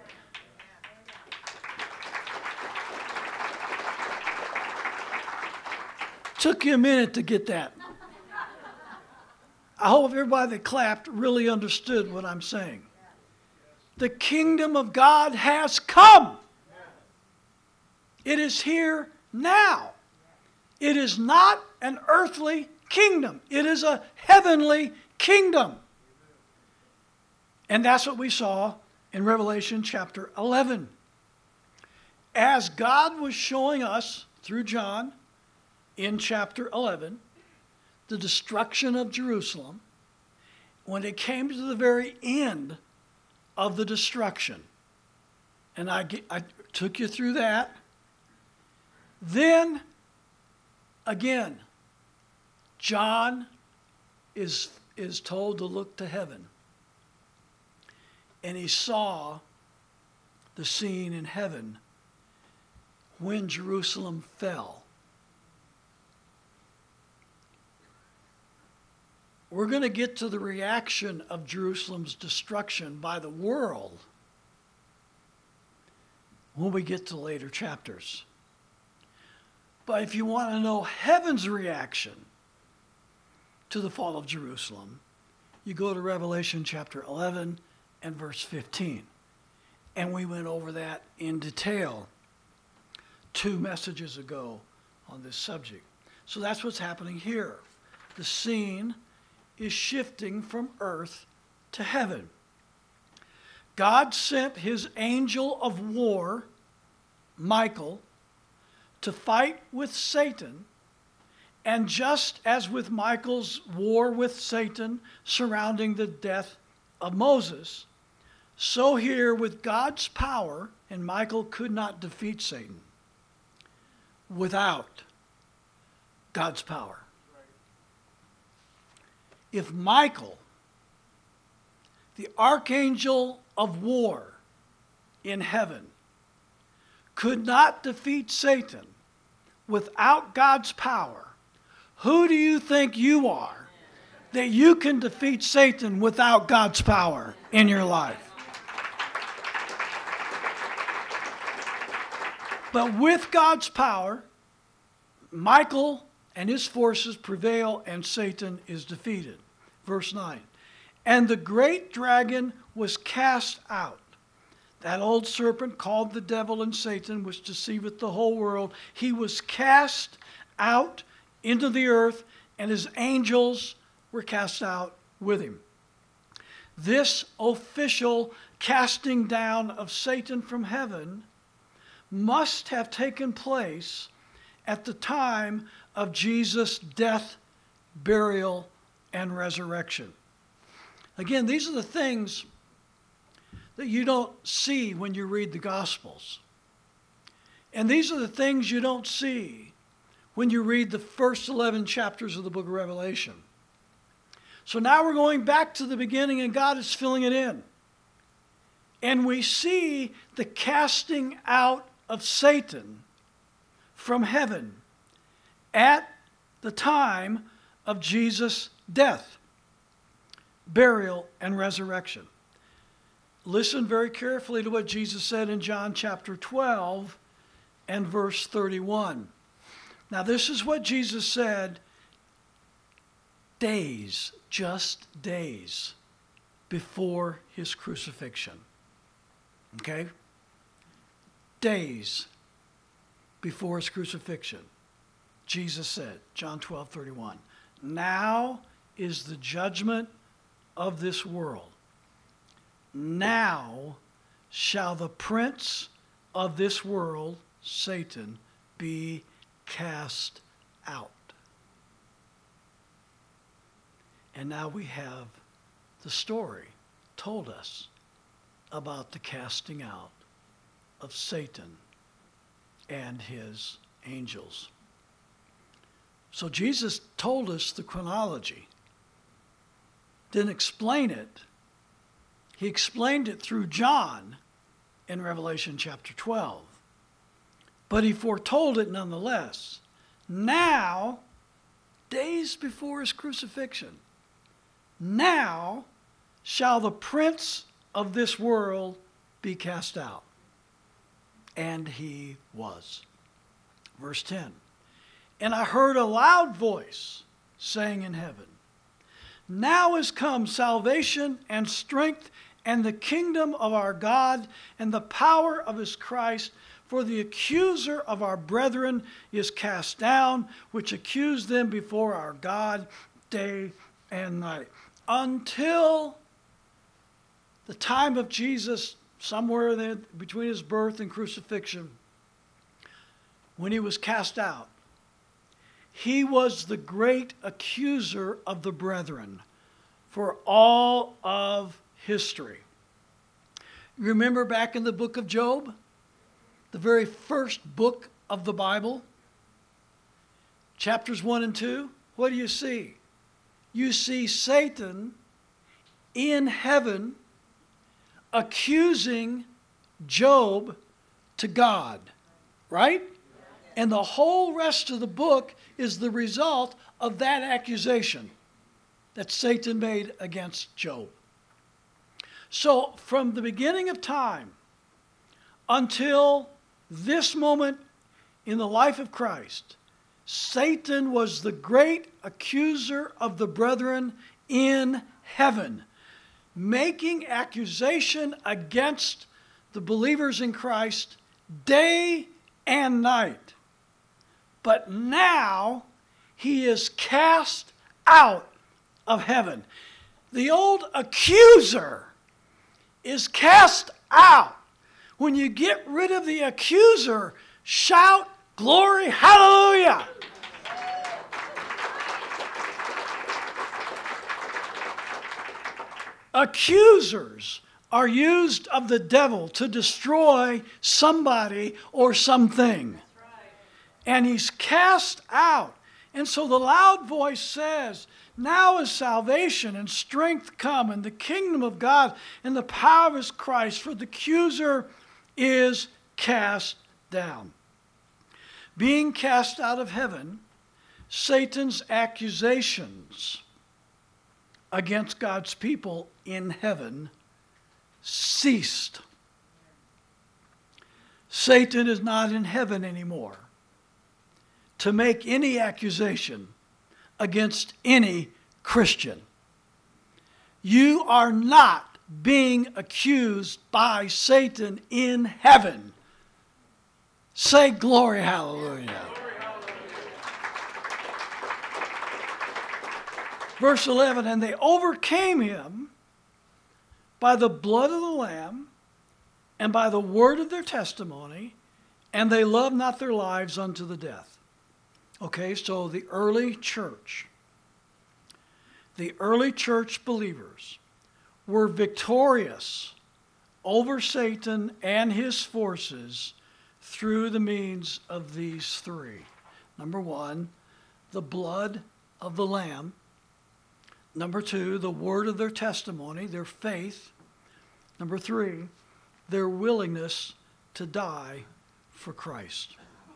[SPEAKER 1] Took you a minute to get that. I hope everybody that clapped really understood what I'm saying. The kingdom of God has come. It is here now. It is not an earthly kingdom. It is a heavenly kingdom. And that's what we saw in Revelation chapter eleven. As God was showing us through John in chapter eleven, the destruction of Jerusalem, when it came to the very end of the destruction, and I, I took you through that, then again, John is, is told to look to heaven. And he saw the scene in heaven when Jerusalem fell. We're going to get to the reaction of Jerusalem's destruction by the world when we get to later chapters. But if you want to know heaven's reaction to the fall of Jerusalem, you go to Revelation chapter eleven and verse fifteen. And we went over that in detail two messages ago on this subject. So that's what's happening here. The scene is shifting from earth to heaven. God sent his angel of war, Michael, to fight with Satan. And just as with Michael's war with Satan surrounding the death of Moses, so here with God's power, and Michael could not defeat Satan without God's power. If Michael, the archangel of war in heaven, could not defeat Satan without God's power, who do you think you are that you can defeat Satan without God's power in your life? But with God's power, Michael and his forces prevail and Satan is defeated. Verse nine. And the great dragon was cast out. That old serpent called the devil and Satan, which deceiveth the whole world. He was cast out into the earth, and his angels were cast out with him. This official casting down of Satan from heaven must have taken place at the time of Jesus' death, burial, and resurrection. Again, these are the things that you don't see when you read the Gospels. And these are the things you don't see when you read the first eleven chapters of the book of Revelation. So now we're going back to the beginning, and God is filling it in. And we see the casting out of Satan from heaven at the time of Jesus' death, burial, and resurrection. Listen very carefully to what Jesus said in John chapter twelve and verse thirty-one. Now, this is what Jesus said days, just days before his crucifixion. Okay? Days before his crucifixion. Jesus said, John twelve thirty-one, now is the judgment of this world. Now shall the prince of this world, Satan, be cast out. And now we have the story told us about the casting out of Satan and his angels. So Jesus told us the chronology. Didn't explain it. He explained it through John in Revelation chapter twelve. But he foretold it nonetheless. Now, days before his crucifixion, now shall the prince of this world be cast out. And he was. Verse ten. And I heard a loud voice saying in heaven, now is come salvation and strength and the kingdom of our God and the power of his Christ, for the accuser of our brethren is cast down, which accused them before our God day and night. Until the time of Jesus, somewhere there between his birth and crucifixion, when he was cast out, he was the great accuser of the brethren for all of history. Remember back in the book of Job, the very first book of the Bible, chapters one and two, what do you see? You see Satan in heaven accusing Job to God, right? And the whole rest of the book is the result of that accusation that Satan made against Job. So from the beginning of time until this moment in the life of Christ, Satan was the great accuser of the brethren in heaven, making accusation against the believers in Christ day and night. But now he is cast out of heaven. The old accuser is cast out. When you get rid of the accuser, shout glory, hallelujah. Accusers are used of the devil to destroy somebody or something. And he's cast out. And so the loud voice says, now is salvation and strength come, and the kingdom of God and the power of his Christ, for the accuser is cast down. Being cast out of heaven, Satan's accusations against God's people in heaven ceased. Satan is not in heaven anymore to make any accusation against any Christian. You are not being accused by Satan in heaven. Say glory, hallelujah.
[SPEAKER 2] Glory, hallelujah.
[SPEAKER 1] Verse eleven, and they overcame him by the blood of the Lamb and by the word of their testimony, and they love not their lives unto the death. Okay, so the early church, the early church believers were victorious over Satan and his forces through the means of these three. Number one, the blood of the Lamb. Number two, the word of their testimony, their faith. Number three, their willingness to die for Christ.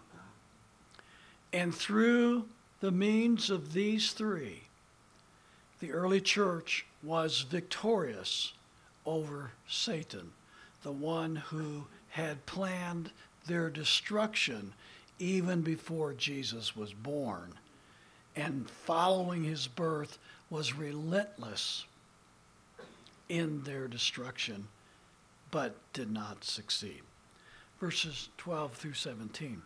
[SPEAKER 1] And through the means of these three, the early church was victorious over Satan, the one who had planned their destruction even before Jesus was born, and following his birth was relentless in their destruction, but did not succeed. Verses twelve through seventeen.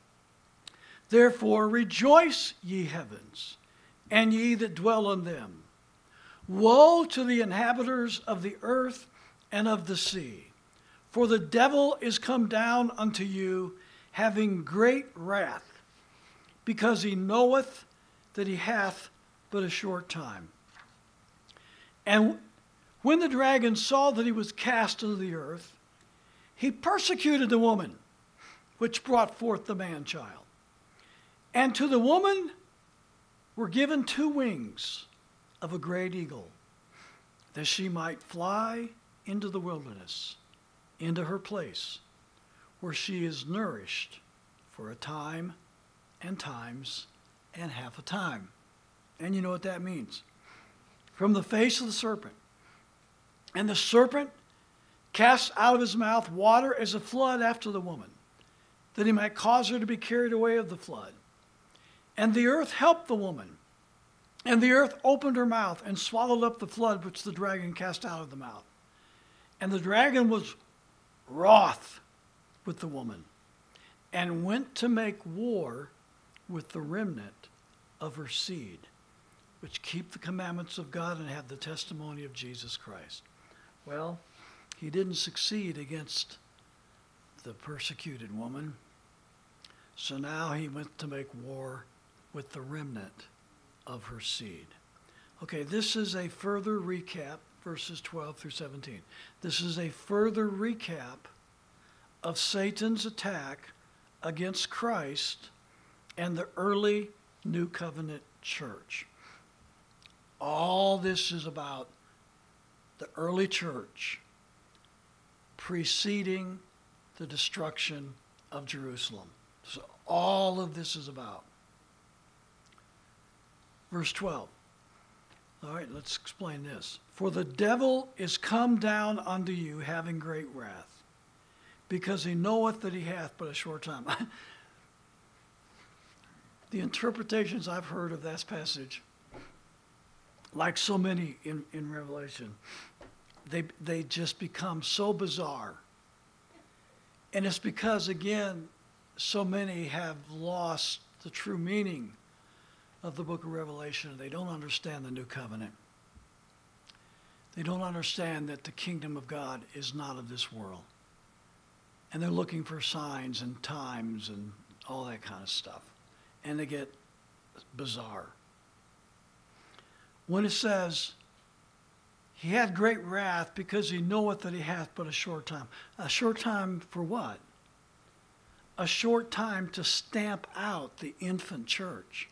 [SPEAKER 1] Therefore rejoice, ye heavens, and ye that dwell on them. Woe to the inhabitants of the earth and of the sea, for the devil is come down unto you, having great wrath, because he knoweth that he hath but a short time. And when the dragon saw that he was cast into the earth, he persecuted the woman which brought forth the man-child. And to the woman were given two wings of a great eagle, that she might fly into the wilderness, into her place, where she is nourished for a time and times and half a time. And you know what that means. From the face of the serpent. And the serpent cast out of his mouth water as a flood after the woman, that he might cause her to be carried away of the flood. And the earth helped the woman. And the earth opened her mouth and swallowed up the flood which the dragon cast out of the mouth. And the dragon was wroth with the woman, and went to make war with the remnant of her seed, which keep the commandments of God and have the testimony of Jesus Christ. Well, he didn't succeed against the persecuted woman, so now he went to make war with the remnant of her seed. Okay, this is a further recap, verses twelve through seventeen. This is a further recap of Satan's attack against Christ and the early New Covenant church. All this is about the early church preceding the destruction of Jerusalem. So all of this is about. Verse twelve. All right, let's explain this. For the devil is come down unto you, having great wrath, because he knoweth that he hath but a short time. The interpretations I've heard of that passage, like so many in, in Revelation, they, they just become so bizarre. And it's because, again, so many have lost the true meaning of the book of Revelation. They don't understand the new covenant. They don't understand that the kingdom of God is not of this world. And they're looking for signs and times and all that kind of stuff. And they get bizarre. When it says, he had great wrath because he knoweth that he hath but a short time. A short time for what? A short time to stamp out the infant church.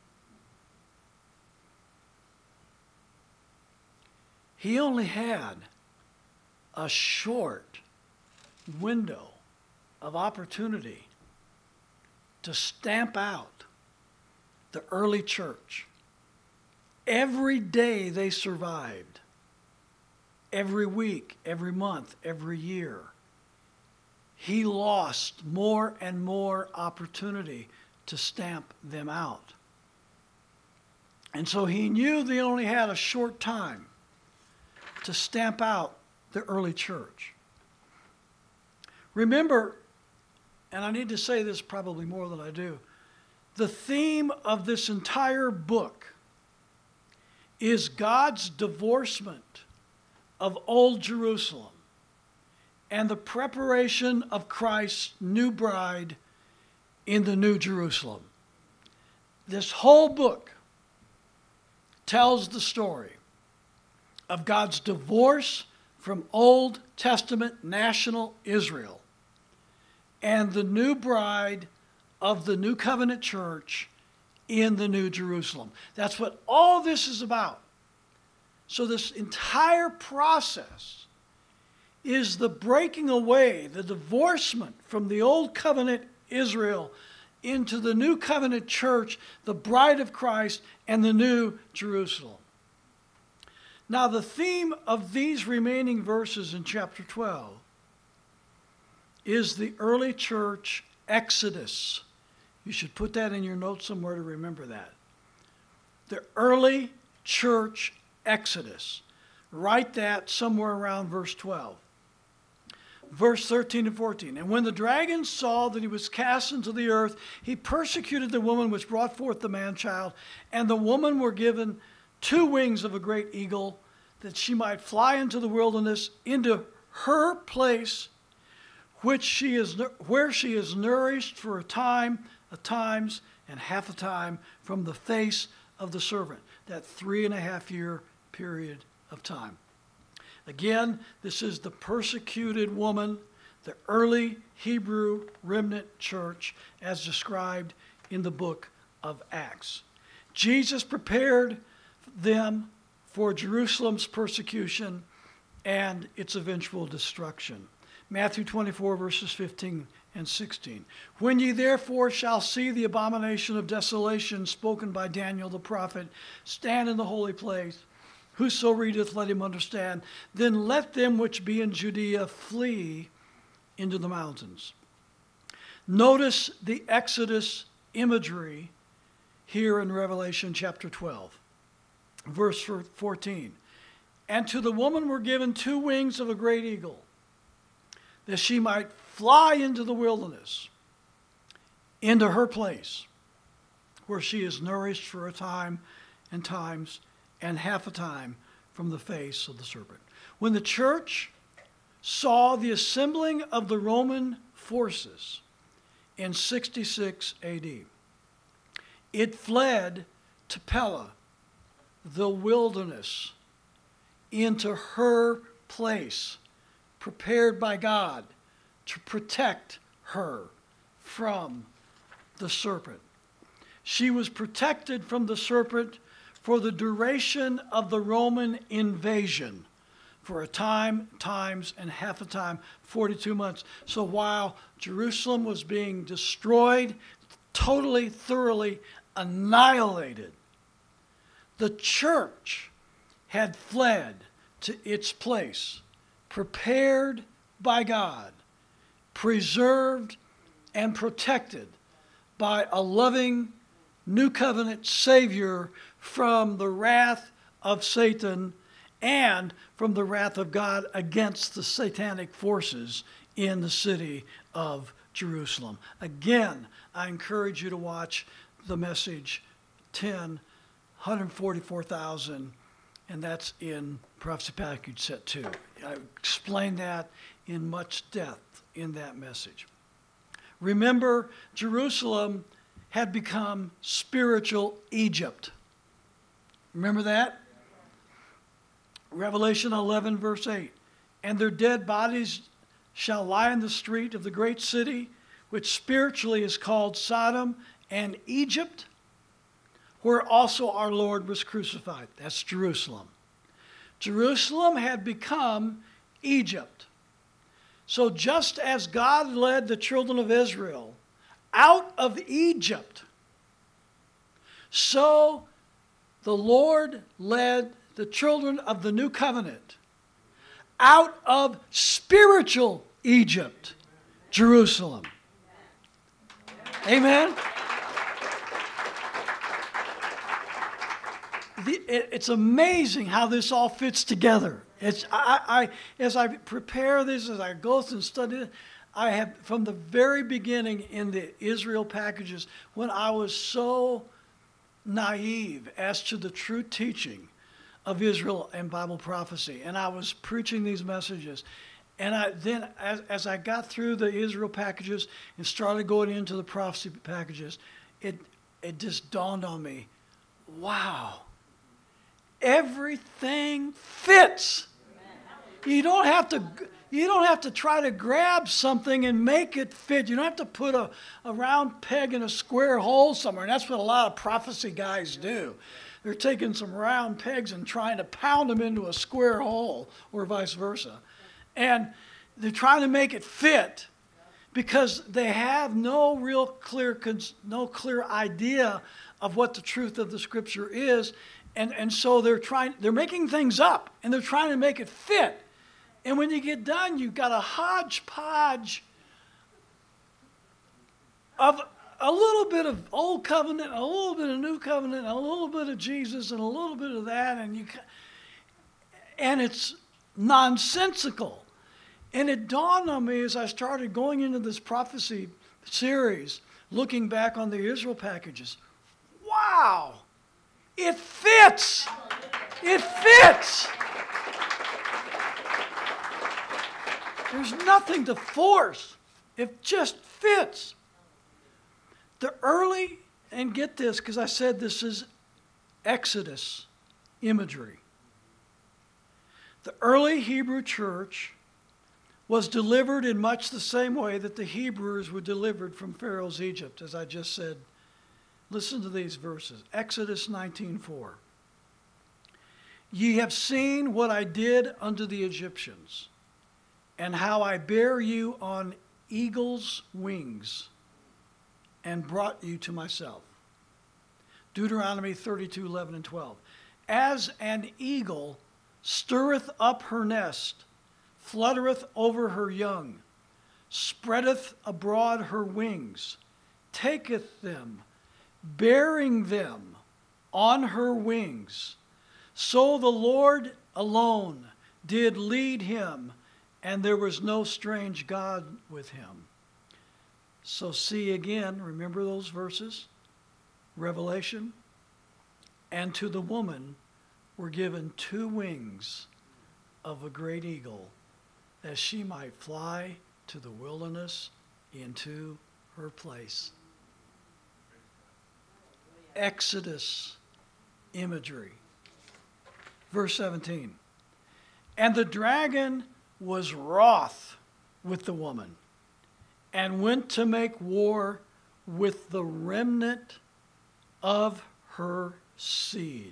[SPEAKER 1] He only had a short window of opportunity to stamp out the early church. Every day they survived, every week, every month, every year, he lost more and more opportunity to stamp them out. And so he knew they only had a short time to stamp out the early church. Remember, and I need to say this probably more than I do, the theme of this entire book is God's divorcement of Old Jerusalem and the preparation of Christ's new bride in the New Jerusalem. This whole book tells the story of God's divorce from Old Testament national Israel and the new bride of the New Covenant Church in the New Jerusalem. That's what all this is about. So this entire process is the breaking away, the divorcement from the Old Covenant Israel into the New Covenant Church, the bride of Christ, and the New Jerusalem. Now, the theme of these remaining verses in chapter twelve is the early church exodus. You should put that in your notes somewhere to remember that. The early church exodus. Write that somewhere around verse twelve. Verse thirteen and fourteen. And when the dragon saw that he was cast into the earth, he persecuted the woman which brought forth the man-child. And the woman were given two wings of a great eagle, that she might fly into the wilderness, into her place, which she is, where she is nourished for a time, a times, and half a time from the face of the serpent. That three and a half year period of time. Again, this is the persecuted woman, the early Hebrew remnant church, as described in the book of Acts. Jesus prepared them for Jerusalem's persecution and its eventual destruction. Matthew twenty-four, verses fifteen and sixteen. When ye therefore shall see the abomination of desolation spoken by Daniel the prophet stand in the holy place, whoso readeth, let him understand. Then let them which be in Judea flee into the mountains. Notice the Exodus imagery here in Revelation chapter twelve, verse fourteen. And to the woman were given two wings of a great eagle, that she might fly into the wilderness, into her place, where she is nourished for a time and times and half a time from the face of the serpent. When the church saw the assembling of the Roman forces in sixty-six A D, it fled to Pella, the wilderness, into her place, prepared by God to protect her from the serpent. She was protected from the serpent for the duration of the Roman invasion, for a time, times, and half a time, forty-two months. So while Jerusalem was being destroyed, totally, thoroughly annihilated, the church had fled to its place, prepared by God, preserved and protected by a loving New Covenant Savior from the wrath of Satan and from the wrath of God against the satanic forces in the city of Jerusalem. Again, I encourage you to watch the message ten, one hundred forty-four thousand, and that's in Prophecy Package Set two. I explain that in much depth in that message. Remember, Jerusalem had become spiritual Egypt. Remember that? Revelation eleven, verse eight. And their dead bodies shall lie in the street of the great city, which spiritually is called Sodom and Egypt, where also our Lord was crucified. That's Jerusalem. Jerusalem had become Egypt. So just as God led the children of Israel out of Egypt, so the Lord led the children of the new covenant out of spiritual Egypt, Jerusalem. Amen? The, it, it's amazing how this all fits together. It's, I, I, as I prepare this, as I go through and study it, I have, from the very beginning in the Israel packages, when I was so naive as to the true teaching of Israel and Bible prophecy. And I was preaching these messages. And I then, as, as I got through the Israel packages and started going into the prophecy packages, it, it just dawned on me, wow, everything fits. You don't have to, you don't have to try to grab something and make it fit. You don't have to put a, a round peg in a square hole somewhere. And that's what a lot of prophecy guys do. They're taking some round pegs and trying to pound them into a square hole, or vice versa. And they're trying to make it fit because they have no real clear, no clear idea of what the truth of the Scripture is. And, and so they're trying, they're making things up, and they're trying to make it fit. And when you get done, you've got a hodgepodge of a little bit of Old Covenant, a little bit of New Covenant, a little bit of Jesus, and a little bit of that, and you, and it's nonsensical. And it dawned on me as I started going into this prophecy series, looking back on the Israel packages, wow, it fits. It fits. There's nothing to force. It just fits. The early, and get this, because I said this is Exodus imagery. The early Hebrew church was delivered in much the same way that the Hebrews were delivered from Pharaoh's Egypt, as I just said. Listen to these verses. Exodus nineteen four. Ye have seen what I did unto the Egyptians, and how I bare you on eagle's wings, and brought you to myself. Deuteronomy thirty-two eleven and twelve. As an eagle stirreth up her nest, fluttereth over her young, spreadeth abroad her wings, taketh them, bearing them on her wings. So the Lord alone did lead him, and there was no strange God with him. So see again, remember those verses? Revelation. And to the woman were given two wings of a great eagle, that she might fly to the wilderness into her place. Exodus imagery. Verse seventeen. And the dragon was wroth with the woman, and went to make war with the remnant of her seed.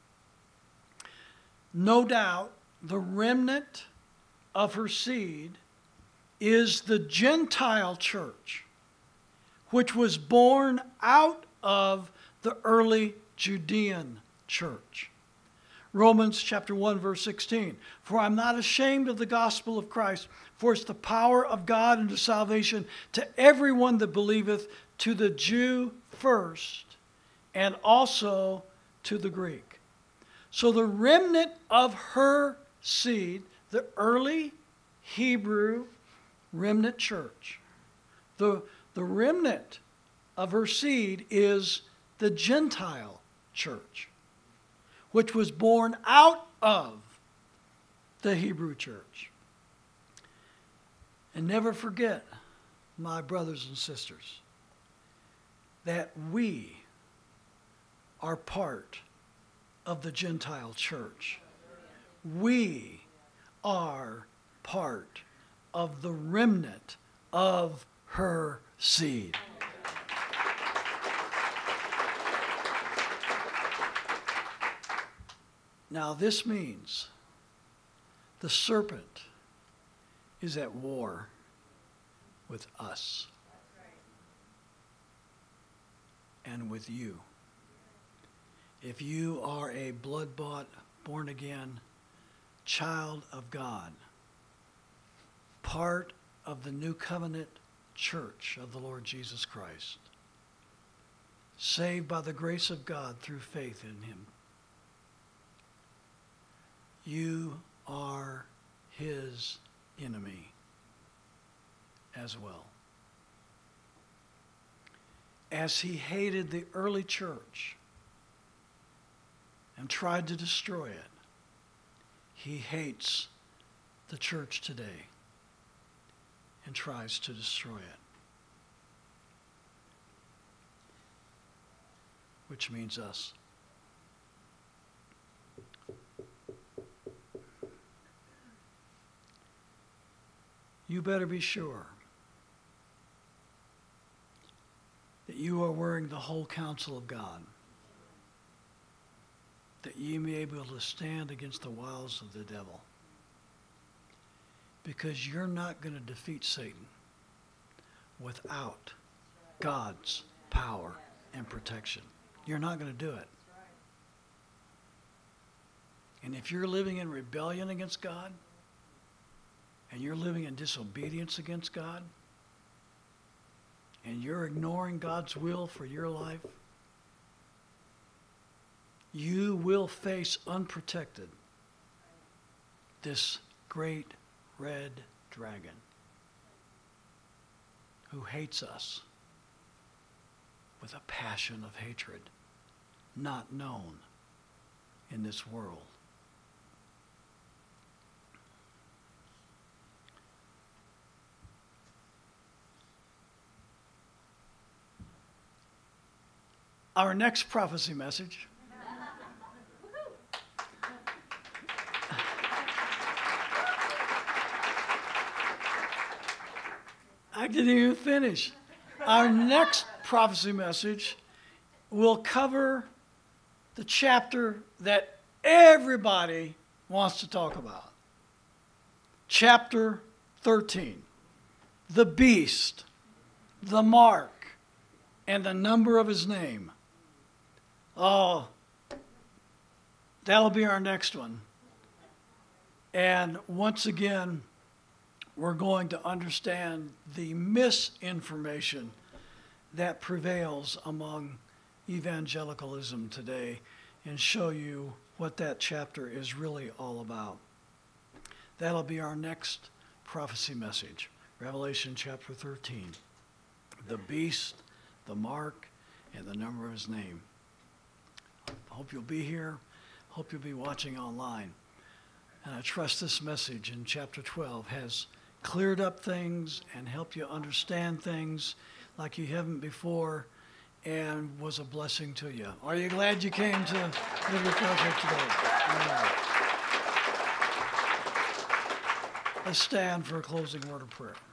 [SPEAKER 1] No doubt the remnant of her seed is the Gentile church, which was born out of the early Judean church. Romans chapter one, verse sixteen. For I'm not ashamed of the gospel of Christ, for it's the power of God unto salvation to everyone that believeth, to the Jew first, and also to the Greek. So the remnant of her seed, the early Hebrew remnant church, the, the remnant of her seed is the Gentile church, which was born out of the Hebrew church. And never forget, my brothers and sisters, that we are part of the Gentile church. We are part of the remnant of her seed. Now this means the serpent is at war with us and with you. If you are a blood-bought, born-again child of God, part of the new covenant church of the Lord Jesus Christ, saved by the grace of God through faith in him, you are his enemy as well. As he hated the early church and tried to destroy it, he hates the church today and tries to destroy it. Which means us. You better be sure that you are wearing the whole counsel of God, that ye may be able to stand against the wiles of the devil. Because you're not going to defeat Satan without God's power and protection. You're not going to do it. And if you're living in rebellion against God, and you're living in disobedience against God, and you're ignoring God's will for your life, you will face unprotected this great red dragon who hates us with a passion of hatred not known in this world. Our next prophecy message I didn't even finish. Our next prophecy message will cover the chapter that everybody wants to talk about. Chapter thirteen. The beast, the mark, and the number of his name. Oh, that'll be our next one. And once again, we're going to understand the misinformation that prevails among evangelicalism today and show you what that chapter is really all about. That'll be our next prophecy message, Revelation chapter thirteen. The beast, the mark, and the number of his name. Hope you'll be here. Hope you'll be watching online. And I trust this message in chapter twelve has cleared up things and helped you understand things like you haven't before and was a blessing to you. Are you glad you came to Liberty Project today? All right. Let's stand for a closing word of prayer.